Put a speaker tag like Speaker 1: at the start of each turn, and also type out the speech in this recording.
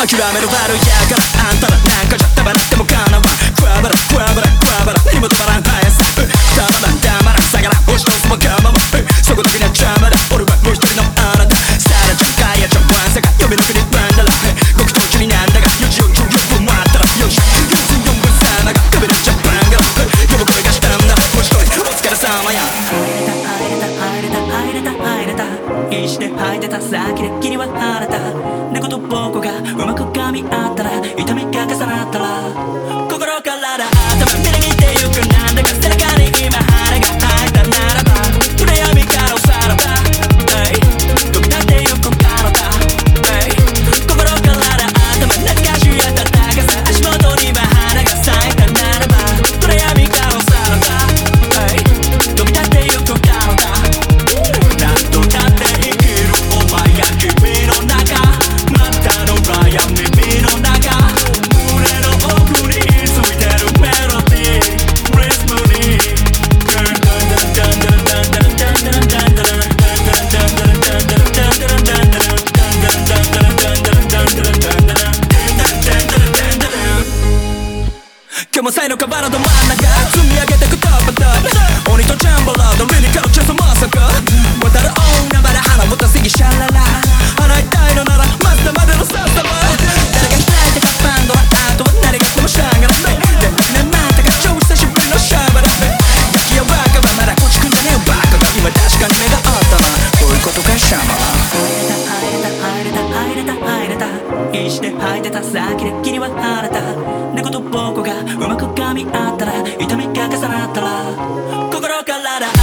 Speaker 1: 極めるバルやからあんたらなんかじゃたばらってもかなわクワバラクワバラクワバラ何も止まらん速さたまらんたまらん下がらん押し通すもかままそこだけには邪魔だ俺はもう一人のあなたサラちゃんガイアちゃんワンサが読めの国ワンダラ極東中になんだが4時44分待ったらよし44分さなが食べるジャパンが呼ぶ声がしたんだもう一人お疲れ様や意地で吐いてた先で気には晴れた猫と僕がうまく噛み合ったら痛みが重なったら心からだ頭みなぎってゆくなんだか背中に今羽が生えたならば暗闇からおさらば飛び立ってゆく体心からだ頭何かしらた高さ足元には花が咲いたならば暗闇からおさらば飛び立ってゆく体何度だって生きるお前や君の中またの暗闇耳の中胸の奥についてるメロディーリズムに今日も才能かバラの真ん中積み上げてくトップトップ鬼とジャンボロードリリカルチャンスまさか渡る女まで花もたすぎシャララ払いたいのならマスターまでのさっさま誰が開いてたバンドのアートは何がってもしゃがらないねまたが超久しぶりのシャバだガキやバカはまだこっちくんじゃねえよバカだ今確かに目があったなこういうことかシャマラ意地で吐いてた先で気には晴れた猫と僕がうまく噛み合ったら痛みが重なったら心からだ